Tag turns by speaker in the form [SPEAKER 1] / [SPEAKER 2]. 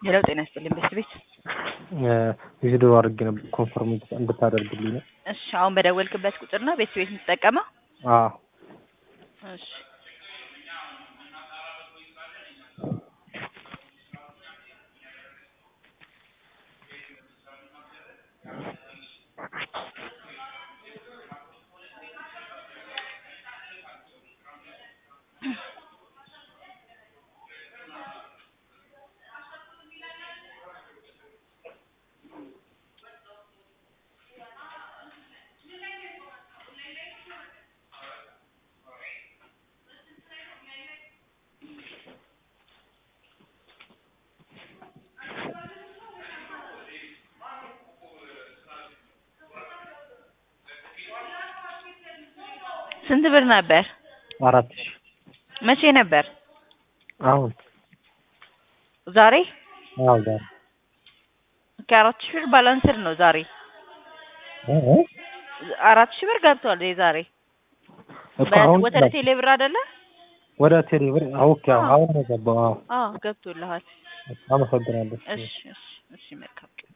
[SPEAKER 1] ሄሎ ጤና ይስጥልኝ ቤት
[SPEAKER 2] ቪዲዮ አድርጌ ነበር ኮንፈርም እንድታደርግልኝ ነው።
[SPEAKER 1] እሺ አሁን በደወልክበት ቁጥር ነው ቤት የምትጠቀመው?
[SPEAKER 2] አዎ
[SPEAKER 1] እሺ ስንት ብር ነበር?
[SPEAKER 2] 4000
[SPEAKER 1] መቼ ነበር?
[SPEAKER 2] አሁን
[SPEAKER 1] ዛሬ?
[SPEAKER 2] አዎ ዛሬ።
[SPEAKER 1] ከ4000 ብር ባላንስድ ነው ዛሬ። 4000 ብር ገብቷል የዛሬ። ወደ ቴሌ ብር አይደለ?
[SPEAKER 2] ወደ ቴሌ ብር ኦኬ። አሁን ነው ገባው።
[SPEAKER 1] አዎ ገብቶልሃል።
[SPEAKER 2] አመሰግናለሁ።
[SPEAKER 1] እሺ መልካም